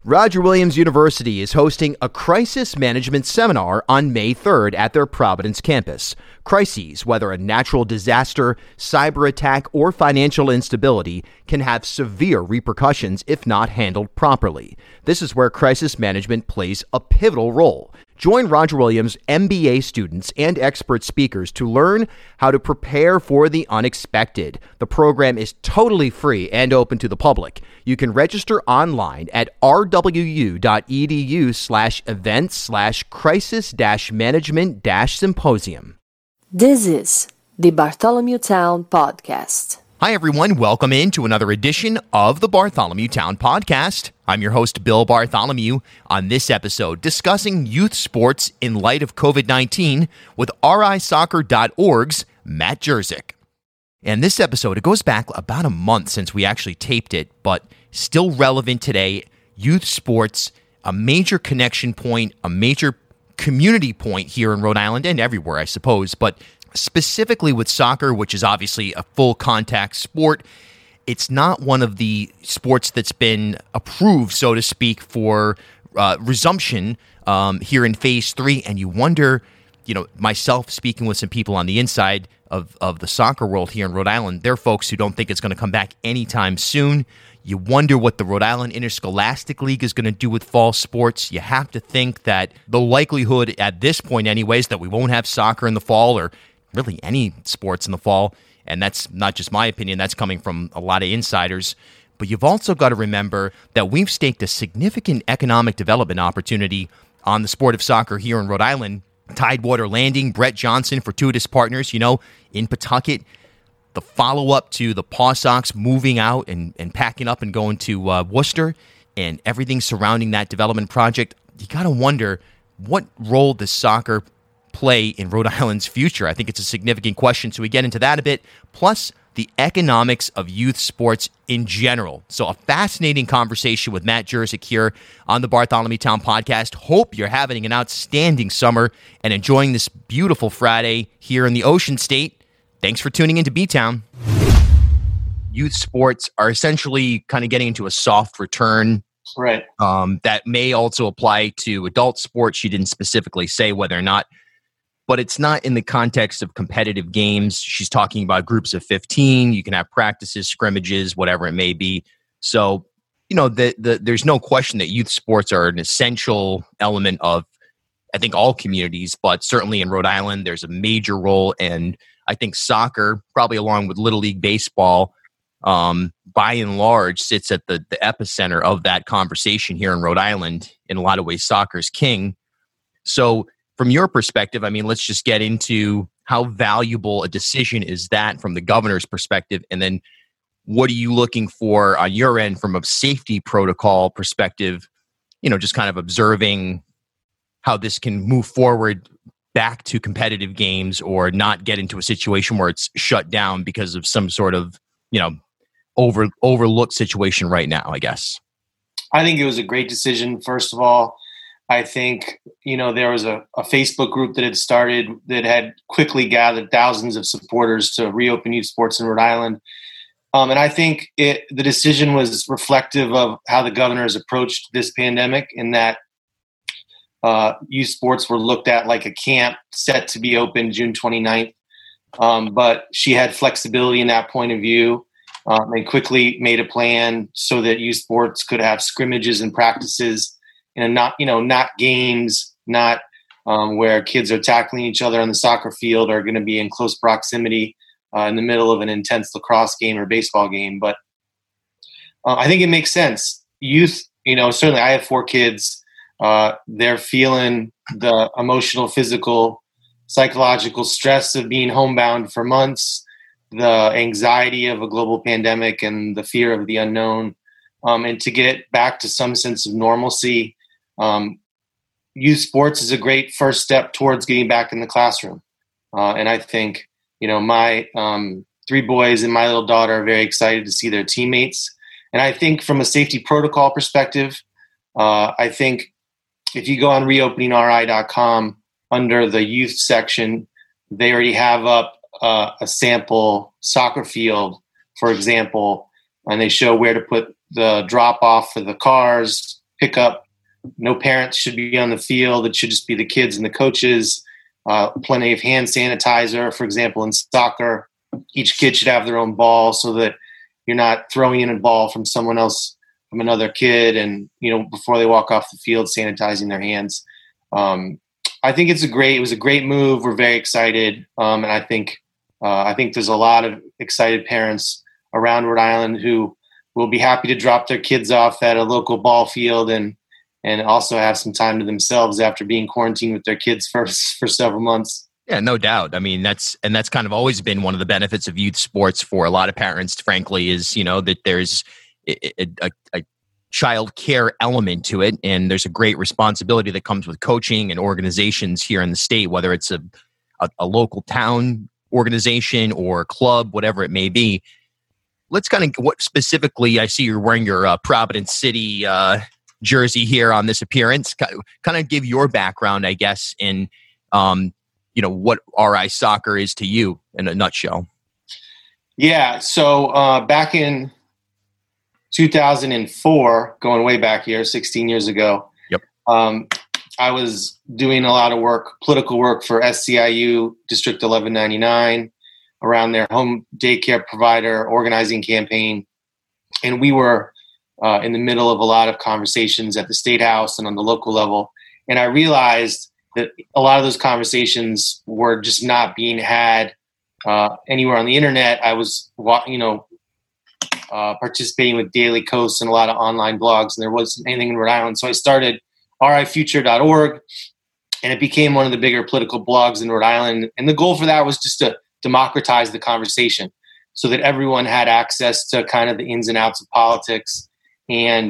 Roger Williams University is hosting a crisis management seminar on May 3rd at their Providence campus. Crises, whether a natural disaster, cyber attack, or financial instability, can have severe repercussions if not handled properly. This is where crisis management plays a pivotal role. Join Roger Williams MBA students and expert speakers to learn how to prepare for the unexpected. The program is totally free and open to the public. You can register online at rwu.edu/events/crisis-management-symposium. This is the Bartholomew Town Podcast. Hi, everyone. Welcome into another edition of the Bartholomew Town Podcast. I'm your host, Bill Bartholomew. On this episode, discussing youth sports in light of COVID-19 with risoccer.org's Matt Jerzik. And this episode, it goes back about a month since we actually taped it, but still relevant today. Youth sports, a major connection point, a major community point here in Rhode Island and everywhere, I suppose, but specifically with soccer, which is obviously a full contact sport. It's not one of the sports that's been approved, so to speak, for resumption here in Phase 3. And you wonder, myself speaking with some people on the inside of the soccer world here in Rhode Island, they're folks who don't think it's going to come back anytime soon. You wonder what the Rhode Island Interscholastic League is going to do with fall sports. You have to think that the likelihood at this point anyways that we won't have soccer in the fall or really any sports in the fall, and that's not just my opinion, that's coming from a lot of insiders. But you've also got to remember that we've staked a significant economic development opportunity on the sport of soccer here in Rhode Island. Tidewater Landing, Brett Johnson, Fortuitous Partners, in Pawtucket. The follow-up to the Paw Sox moving out and packing up and going to Worcester and everything surrounding that development project. You got to wonder, what role does soccer play in Rhode Island's future? I think it's a significant question, so we get into that a bit, plus the economics of youth sports in general. So a fascinating conversation with Matt Jerzik here on the Bartholomew Town Podcast. Hope you're having an outstanding summer and enjoying this beautiful Friday here in the Ocean State. Thanks for tuning into B-Town. Youth sports are essentially kind of getting into a soft return. Right. That may also apply to adult sports. She didn't specifically say whether or not, but it's not in the context of competitive games. She's talking about groups of 15. You can have practices, scrimmages, whatever it may be. So, there's no question that youth sports are an essential element of, I think, all communities, but certainly in Rhode Island, there's a major role. And I think soccer, probably along with Little League Baseball, by and large, sits at the epicenter of that conversation here in Rhode Island. In a lot of ways, soccer's king. So, from your perspective, let's just get into how valuable a decision is that from the governor's perspective, and then what are you looking for on your end from a safety protocol perspective, just kind of observing how this can move forward back to competitive games or not get into a situation where it's shut down because of some sort of, overlooked situation right now, I guess. I think it was a great decision, first of all. I think, there was a Facebook group that had started that had quickly gathered thousands of supporters to reopen youth sports in Rhode Island. And I think the decision was reflective of how the governor has approached this pandemic, in that youth sports were looked at like a camp set to be open June 29th. But she had flexibility in that point of view, and quickly made a plan so that youth sports could have scrimmages and practices, and not games, not where kids are tackling each other on the soccer field, are going to be in close proximity in the middle of an intense lacrosse game or baseball game. But I think it makes sense. Youth, certainly I have 4 kids. They're feeling the emotional, physical, psychological stress of being homebound for months, the anxiety of a global pandemic and the fear of the unknown. And to get back to some sense of normalcy, youth sports is a great first step towards getting back in the classroom. And I think, my 3 boys and my little daughter are very excited to see their teammates. And I think from a safety protocol perspective, I think if you go on reopeningri.com under the youth section, they already have up a sample soccer field, for example, and they show where to put the drop off for the cars, pickup. No parents should be on the field. It should just be the kids and the coaches. Plenty of hand sanitizer, for example, in soccer. Each kid should have their own ball so that you're not throwing in a ball from someone else, from another kid, and before they walk off the field, sanitizing their hands. I think it was a great move. We're very excited, and I think there's a lot of excited parents around Rhode Island who will be happy to drop their kids off at a local ball field and also have some time to themselves after being quarantined with their kids for several months. Yeah, no doubt. I mean, that's kind of always been one of the benefits of youth sports for a lot of parents, frankly, is, that there's a child care element to it. And there's a great responsibility that comes with coaching and organizations here in the state, whether it's a local town organization or club, whatever it may be. Let's kind of, what specifically, I see you're wearing your Providence City jersey here on this appearance. Kind of give your background, I guess, in what RI Soccer is to you in a nutshell. Yeah. So back in 2004, going way back here, 16 years ago, yep. I was doing a lot of political work for SCIU District 1199 around their home daycare provider organizing campaign. And we were in the middle of a lot of conversations at the State House and on the local level. And I realized that a lot of those conversations were just not being had anywhere on the internet. I was, participating with Daily Kos and a lot of online blogs, and there wasn't anything in Rhode Island. So I started rifuture.org, and it became one of the bigger political blogs in Rhode Island. And the goal for that was just to democratize the conversation so that everyone had access to kind of the ins and outs of politics. And,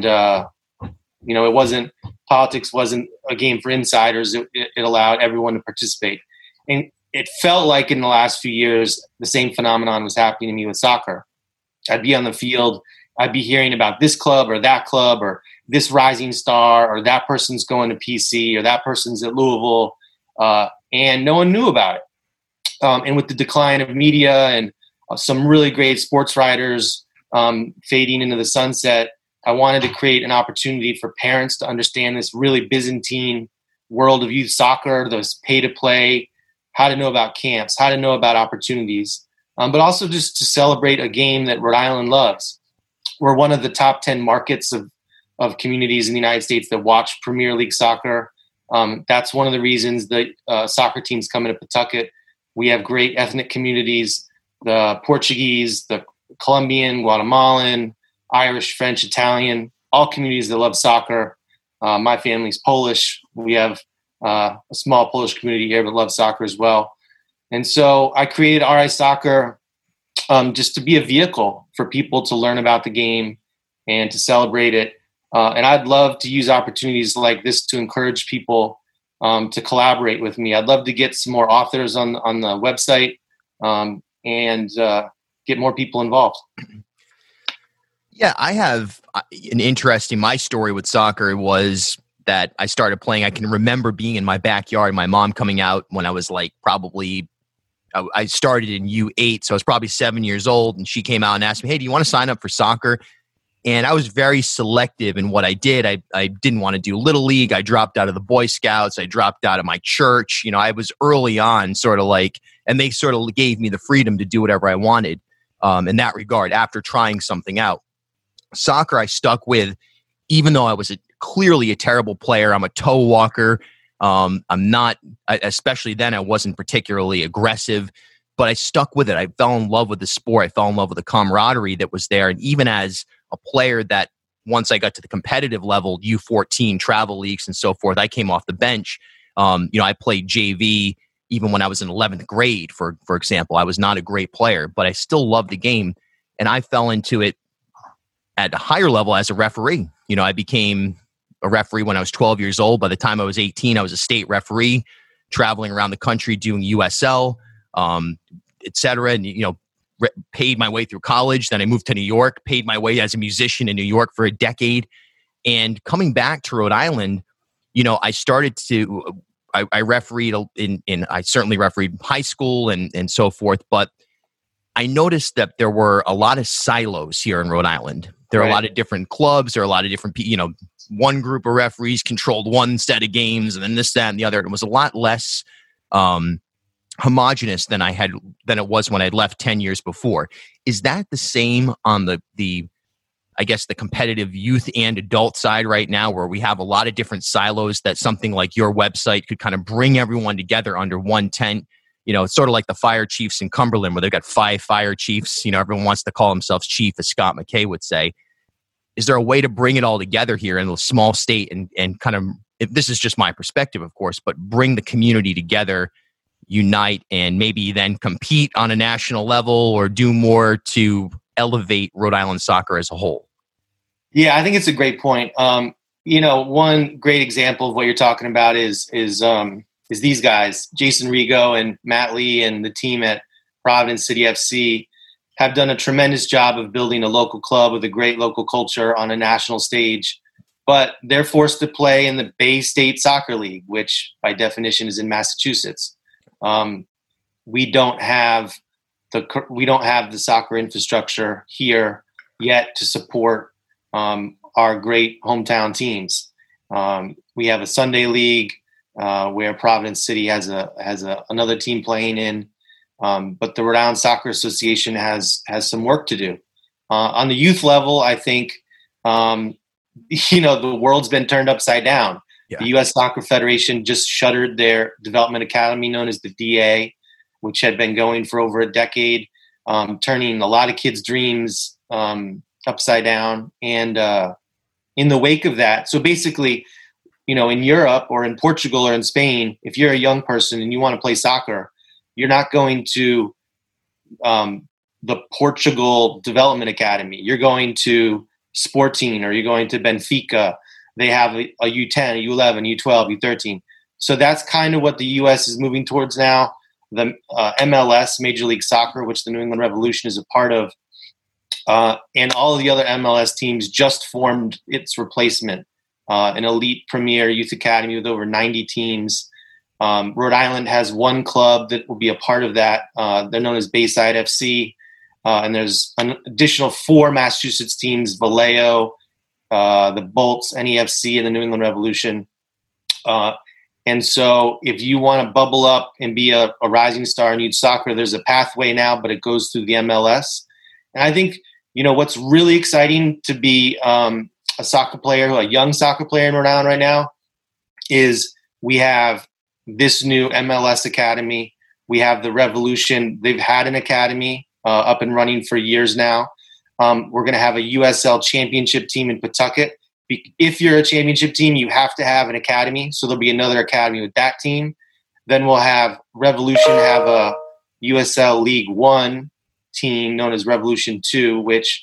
politics wasn't a game for insiders. It allowed everyone to participate. And it felt like in the last few years, the same phenomenon was happening to me with soccer. I'd be on the field. I'd be hearing about this club or this rising star, or that person's going to PC, or that person's at Louisville, and no one knew about it. And with the decline of media and some really great sports writers fading into the sunset, I wanted to create an opportunity for parents to understand this really Byzantine world of youth soccer, those pay-to-play, how to know about camps, how to know about opportunities, but also just to celebrate a game that Rhode Island loves. We're one of the top 10 markets of communities in the United States that watch Premier League soccer. That's one of the reasons that soccer teams come into Pawtucket. We have great ethnic communities, the Portuguese, the Colombian, Guatemalan, Irish, French, Italian, all communities that love soccer. My family's Polish. We have a small Polish community here that loves soccer as well. And so I created RI Soccer just to be a vehicle for people to learn about the game and to celebrate it. And I'd love to use opportunities like this to encourage people to collaborate with me. I'd love to get some more authors on the website and get more people involved. Yeah, I have an interesting, my story with soccer was that I started playing. I can remember being in my backyard, my mom coming out when I was like I started in U8, so I was probably 7 years old, and she came out and asked me, hey, do you want to sign up for soccer? And I was very selective in what I did. I didn't want to do Little League. I dropped out of the Boy Scouts. I dropped out of my church. I was early on sort of like, and they sort of gave me the freedom to do whatever I wanted in that regard after trying something out. Soccer I stuck with, even though I was clearly a terrible player. I'm a toe walker. I'm not, especially then, I wasn't particularly aggressive, but I stuck with it. I fell in love with the sport. I fell in love with the camaraderie that was there. And even as a player that once I got to the competitive level, U14 travel leagues and so forth, I came off the bench. I played JV even when I was in 11th grade, for example. I was not a great player, but I still loved the game. And I fell into it at a higher level as a referee. I became a referee when I was 12 years old. By the time I was 18, I was a state referee, traveling around the country doing USL, et cetera. And, paid my way through college. Then I moved to New York, paid my way as a musician in New York for a decade. And coming back to Rhode Island, I started to, I refereed I certainly refereed high school and so forth. But I noticed that there were a lot of silos here in Rhode Island. There are a lot of different clubs. There are a lot of different, one group of referees controlled one set of games, and then this, that, and the other. It was a lot less homogenous than it was when I left 10 years before. Is that the same on the I guess the competitive youth and adult side right now, where we have a lot of different silos that something like your website could kind of bring everyone together under one tent? It's sort of like the fire chiefs in Cumberland, where they've got 5 fire chiefs. Everyone wants to call themselves chief, as Scott McKay would say. Is there a way to bring it all together here in a small state and kind of, this is just my perspective, of course, but bring the community together, unite, and maybe then compete on a national level or do more to elevate Rhode Island soccer as a whole? Yeah, I think it's a great point. One great example of what you're talking about is these guys, Jason Rigo and Matt Lee and the team at Providence City FC have done a tremendous job of building a local club with a great local culture on a national stage. But they're forced to play in the Bay State Soccer League, which by definition is in Massachusetts. We don't have the soccer infrastructure here yet to support our great hometown teams. We have a Sunday league where Providence City has another team playing in, but the Rhode Island Soccer Association has some work to do. On the youth level, I think the world's been turned upside down. Yeah. The U.S. Soccer Federation just shuttered their development academy known as the DA, which had been going for over a decade, turning a lot of kids' dreams upside down. And in the wake of that, so basically, in Europe or in Portugal or in Spain, if you're a young person and you want to play soccer, you're not going to the Portugal Development Academy. You're going to Sporting, or you're going to Benfica. They have a U10, a U11, U12, U13. So that's kind of what the U.S. is moving towards now. The MLS, Major League Soccer, which the New England Revolution is a part of, and all of the other MLS teams just formed its replacement, an elite premier youth academy with over 90 teams. Rhode Island has one club that will be a part of that. They're known as Bayside FC. And there's an additional 4 Massachusetts teams, Vallejo, the Bolts, NEFC, and the New England Revolution. And so if you want to bubble up and be a rising star in youth soccer, there's a pathway now, but it goes through the MLS. And I think, what's really exciting to be a young soccer player in Rhode Island right now is we have this new MLS Academy. We have the Revolution. They've had an academy up and running for years now. We're going to have a USL championship team in Pawtucket. If you're a championship team, you have to have an academy. So there'll be another academy with that team. Then we'll have Revolution have a USL League One team known as Revolution 2, which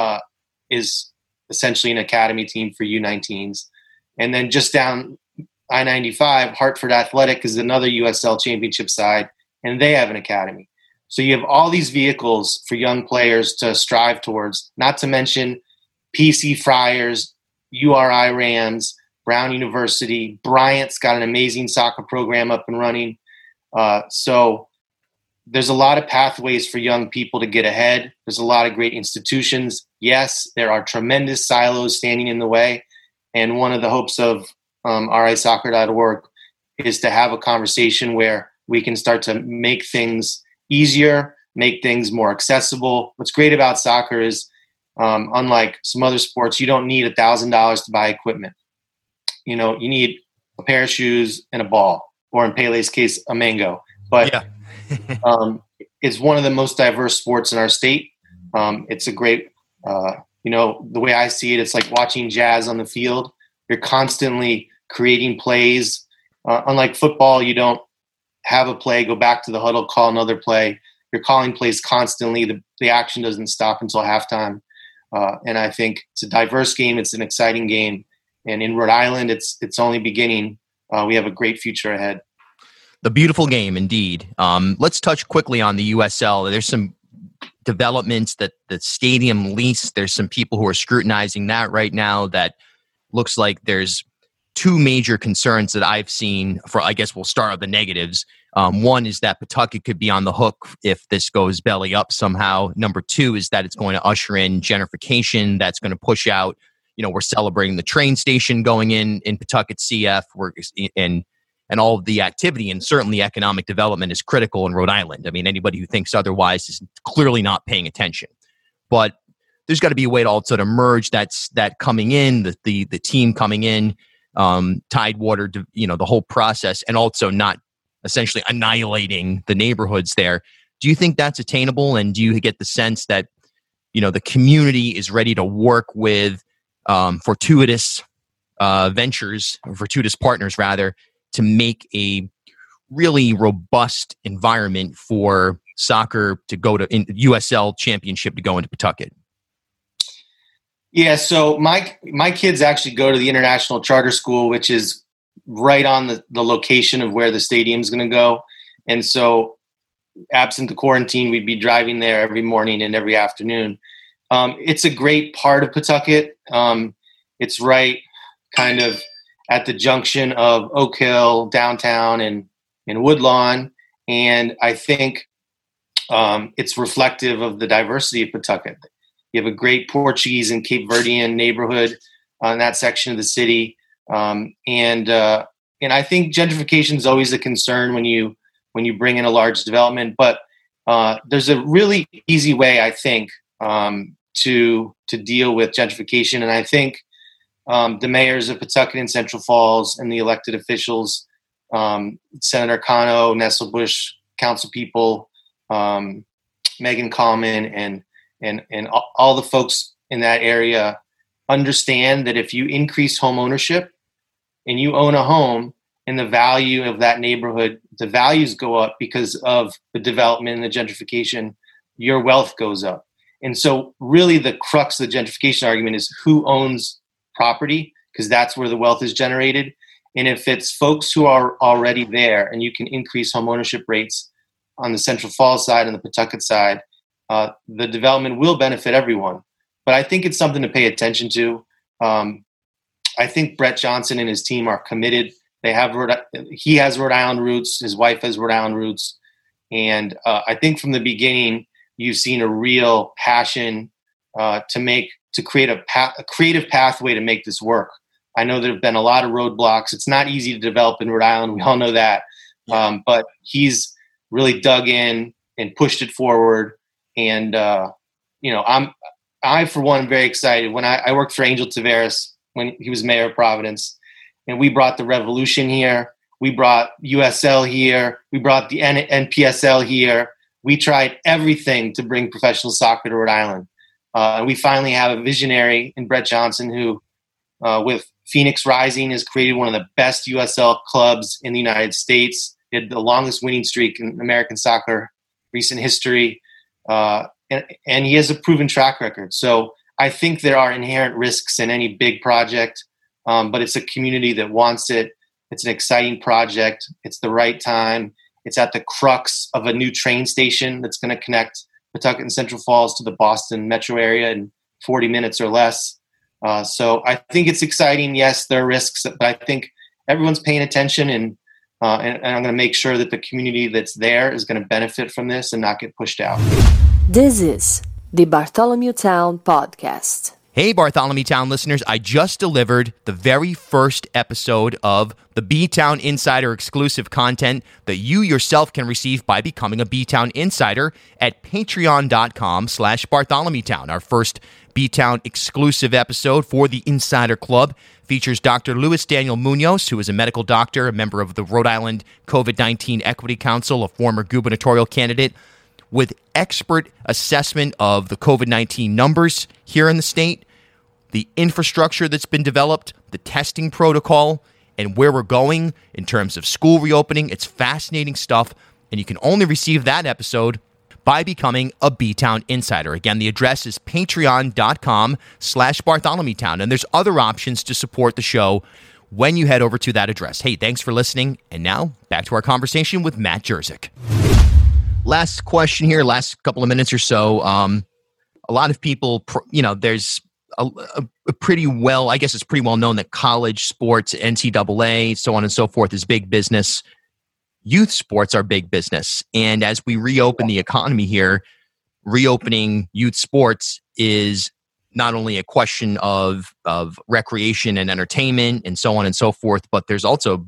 is essentially an academy team for U19s. And then just down I-95, Hartford Athletic is another USL championship side, and they have an academy. So you have all these vehicles for young players to strive towards, not to mention PC Friars, URI Rams, Brown University. Bryant's got an amazing soccer program up and running. So there's a lot of pathways for young people to get ahead. There's a lot of great institutions. Yes, there are tremendous silos standing in the way. And one of the hopes of risoccer.org is to have a conversation where we can start to make things easier, make things more accessible. What's great about soccer is, unlike some other sports, you don't need $1,000 to buy equipment. You need a pair of shoes and a ball, or in Pele's case, a mango. But yeah. It's one of the most diverse sports in our state. It's a great, the way I see it, it's like watching jazz on the field. You're constantly creating plays. Unlike football, you don't have a play, go back to the huddle, call another play. You're calling plays constantly. The action doesn't stop until halftime. And I think it's a diverse game. It's an exciting game. And in Rhode Island, it's only beginning. We have a great future ahead. The beautiful game, indeed. Let's touch quickly on the USL. There's some developments that the stadium lease. There's some people who are scrutinizing that right now. That looks like there's two major concerns that I've seen for, I guess we'll start with the negatives. One is that Pawtucket could be on the hook if this goes belly up somehow. Number two is that it's going to usher in gentrification. That's going to push out, we're celebrating the train station going in Pawtucket CF. And all of the activity and certainly economic development is critical in Rhode Island. I mean, anybody who thinks otherwise is clearly not paying attention. But there's got to be a way to also to merge that coming in, the team coming in, Tidewater, the whole process, and also not essentially annihilating the neighborhoods there. Do you think that's attainable? And do you get the sense that, the community is ready to work with fortuitous ventures, or fortuitous partners rather, to make a really robust environment for soccer to go to in USL championship to go into Pawtucket? Yeah, so my kids actually go to the International Charter School, which is right on the location of where the stadium's going to go. And so absent the quarantine, we'd be driving there every morning and every afternoon. It's a great part of Pawtucket. It's right kind of at the junction of Oak Hill, downtown, and Woodlawn. And I think it's reflective of the diversity of Pawtucket. You have a great Portuguese and Cape Verdean neighborhood in that section of the city. And I think gentrification is always a concern when you bring in a large development. But there's a really easy way, I think, to deal with gentrification. And I think the mayors of Pawtucket and Central Falls and the elected officials, Senator Cano, Nesselbush, council people, Megan Coleman, and all the folks in that area understand that if you increase home ownership and you own a home and the value of that neighborhood, the values go up because of the development and the gentrification, your wealth goes up. And so really the crux of the gentrification argument is who owns property, because that's where the wealth is generated. And if it's folks who are already there and you can increase home ownership rates on the Central Falls side and the Pawtucket side, the development will benefit everyone. But I think it's something to pay attention to. I think Brett Johnson and his team are committed. He has Rhode Island roots. His wife has Rhode Island roots. And I think from the beginning, you've seen a real passion to create a creative pathway to make this work. I know there have been a lot of roadblocks. It's not easy to develop in Rhode Island. We all know that. But he's really dug in and pushed it forward. And, I, for one, am very excited. When I worked for Angel Taveras when he was mayor of Providence, and we brought the Revolution here. We brought USL here. We brought the NPSL here. We tried everything to bring professional soccer to Rhode Island. And we finally have a visionary in Brett Johnson who, with Phoenix Rising, has created one of the best USL clubs in the United States. He had the longest winning streak in American soccer recent history. And he has a proven track record. So I think there are inherent risks in any big project, but it's a community that wants it. It's an exciting project. It's the right time. It's at the crux of a new train station that's going to connect Pawtucket and Central Falls to the Boston metro area in 40 minutes or less. So I think it's exciting. Yes, there are risks, but I think everyone's paying attention, and I'm going to make sure that the community that's there is going to benefit from this and not get pushed out. This is the Bartholomew Town Podcast. Hey, Bartholomew Town listeners, I just delivered the very first episode of the B-Town Insider exclusive content that you yourself can receive by becoming a B-Town Insider at patreon.com/BartholomewTown. Our first B-Town exclusive episode for the Insider Club features Dr. Luis Daniel Munoz, who is a medical doctor, a member of the Rhode Island COVID-19 Equity Council, a former gubernatorial candidate, with expert assessment of the COVID-19 numbers here in the state, the infrastructure that's been developed, the testing protocol, and where we're going in terms of school reopening. It's fascinating stuff, and you can only receive that episode by becoming a B-Town Insider. Again, the address is patreon.com/BartholomewTown, and there's other options to support the show when you head over to that address. Hey, thanks for listening, and now back to our conversation with Matt Jerzik. Last question here, last couple of minutes or so. A lot of people, there's a pretty well, I guess it's pretty well known that college sports, NCAA, so on and so forth, is big business. Youth sports are big business. And as we reopen the economy here, reopening youth sports is not only a question of recreation and entertainment and so on and so forth, but there's also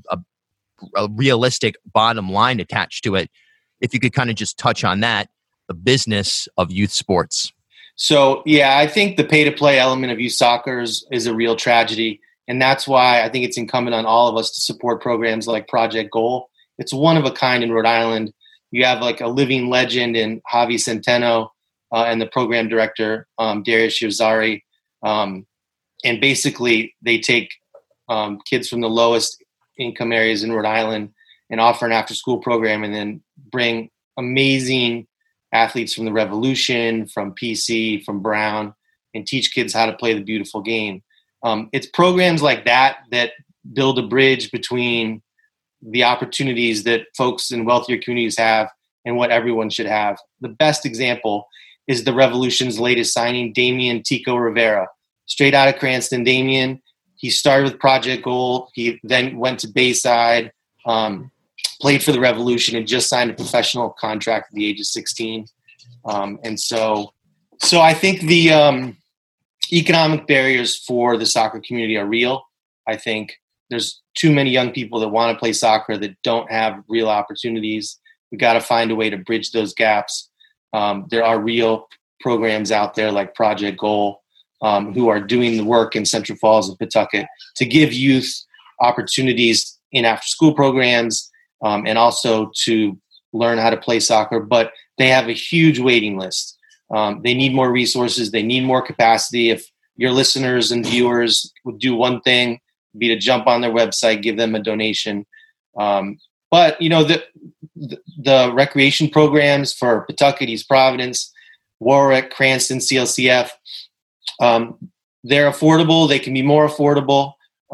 a realistic bottom line attached to it. If you could kind of just touch on that, the business of youth sports. So, yeah, I think the pay-to-play element of youth soccer is a real tragedy. And that's why I think it's incumbent on all of us to support programs like Project Goal. It's one of a kind in Rhode Island. You have like a living legend in Javi Centeno and the program director, Darius Yazari. And basically, they take kids from the lowest income areas in Rhode Island and offer an after-school program, and then bring amazing athletes from the Revolution, from PC, from Brown, and teach kids how to play the beautiful game. It's programs like that that build a bridge between the opportunities that folks in wealthier communities have and what everyone should have. The best example is the Revolution's latest signing, Damian Tico Rivera. Straight out of Cranston, Damian, he started with Project Goal. He then went to Bayside, played for the Revolution, and just signed a professional contract at the age of 16. And so I think the economic barriers for the soccer community are real. I think there's too many young people that want to play soccer that don't have real opportunities. We got to find a way to bridge those gaps. There are real programs out there like Project Goal who are doing the work in Central Falls and Pawtucket to give youth opportunities in after-school programs and also to learn how to play soccer. But they have a huge waiting list. They need more resources. They need more capacity. If your listeners and viewers would do one thing, be to jump on their website, give them a donation. But, you know, the recreation programs for Pawtucket, East Providence, Warwick, Cranston, CLCF, they're affordable. They can be more affordable,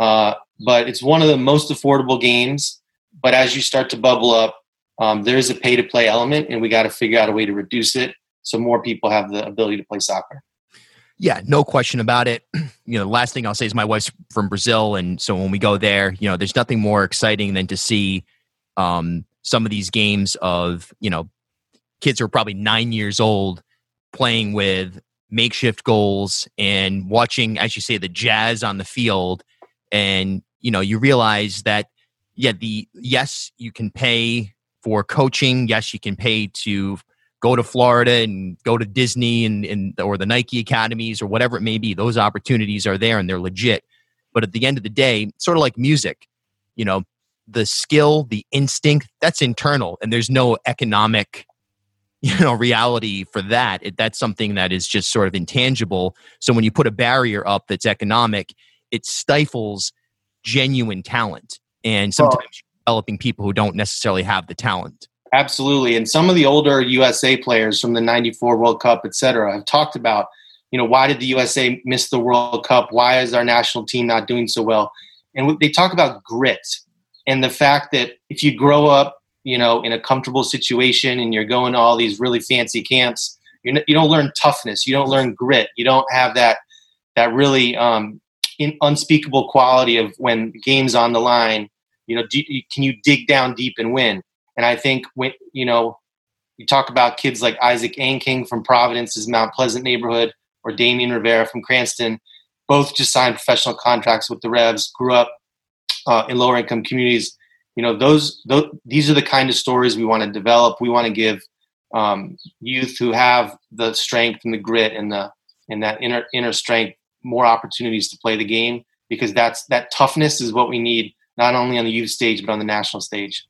but it's one of the most affordable games. But as you start to bubble up, there is a pay-to-play element, and we got to figure out a way to reduce it so more people have the ability to play soccer. Yeah, no question about it. You know, the last thing I'll say is my wife's from Brazil, and so when we go there, you know, there's nothing more exciting than to see some of these games of, you know, kids who are probably 9 years old playing with makeshift goals and watching, as you say, the jazz on the field. And, you know, you realize that, yes, you can pay for coaching. Yes, you can pay to go to Florida and go to Disney and or the Nike academies or whatever it may be. Those opportunities are there and they're legit. But at the end of the day, sort of like music, you know, the skill, the instinct, that's internal, and there's no economic, you know, reality for that. That's something that is just sort of intangible. So when you put a barrier up that's economic, it stifles genuine talent. And sometimes you're developing people who don't necessarily have the talent. Absolutely. And some of the older USA players from the 94 World Cup, et cetera, have talked about, you know, why did the USA miss the World Cup? Why is our national team not doing so well? And they talk about grit and the fact that if you grow up, you know, in a comfortable situation and you're going to all these really fancy camps, you don't learn toughness. You don't learn grit. You don't have that really unspeakable quality of when the game's on the line, you know, can you dig down deep and win? And I think when, you know, you talk about kids like Isaac Anking from Providence's Mount Pleasant neighborhood or Damian Rivera from Cranston, both just signed professional contracts with the Revs, grew up in lower income communities. You know, these are the kind of stories we want to develop. We want to give youth who have the strength and the grit and that inner strength more opportunities to play the game, because that toughness is what we need, not only on the youth stage, but on the national stage.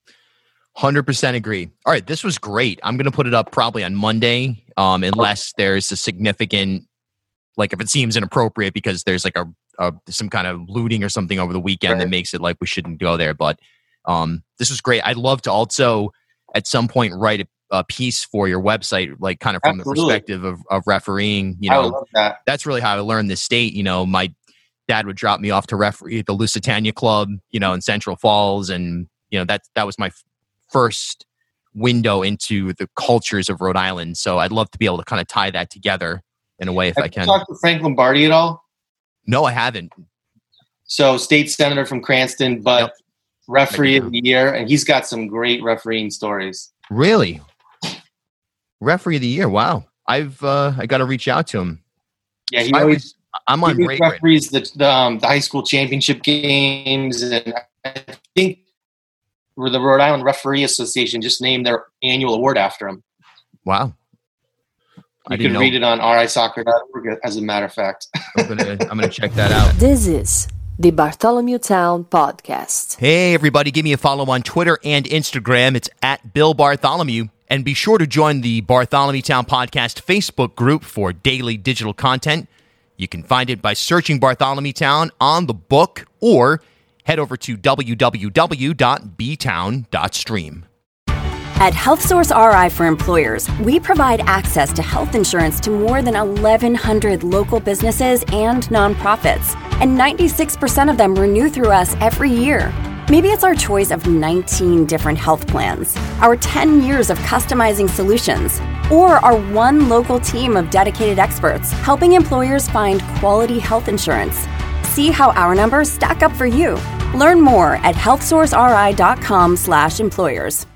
100% agree. All right, this was great. I'm going to put it up probably on Monday, unless there's a significant, like if it seems inappropriate because there's like some kind of looting or something over the weekend that makes it like we shouldn't go there. But this was great. I'd love to also at some point write a piece for your website, like kind of from the perspective of refereeing. You know, I would love that. That's really how I learned this state. You know, my dad would drop me off to referee at the Lusitania Club, you know, in Central Falls, and you know that was my first window into the cultures of Rhode Island. So I'd love to be able to kind of tie that together in a way if I can. Have you talked to Frank Lombardi at all? No, I haven't. So state senator from Cranston, but referee of the year, and he's got some great refereeing stories. Really? Referee of the year. Wow. I got to reach out to him. Yeah, I'm on break. Referees the high school championship games, and I think the Rhode Island Referee Association just named their annual award after him. Wow. You can read it on risoccer.org, as a matter of fact. I'm gonna check that out. This is the Bartholomew Town Podcast. Hey, everybody, give me a follow on Twitter and Instagram. It's at Bill Bartholomew. And be sure to join the Bartholomew Town Podcast Facebook group for daily digital content. You can find it by searching Bartholomew Town on the book or head over to www.btown.stream. At HealthSource RI for Employers, we provide access to health insurance to more than 1,100 local businesses and nonprofits, and 96% of them renew through us every year. Maybe it's our choice of 19 different health plans, our 10 years of customizing solutions, or our one local team of dedicated experts helping employers find quality health insurance. See how our numbers stack up for you. Learn more at healthsourceri.com/employers.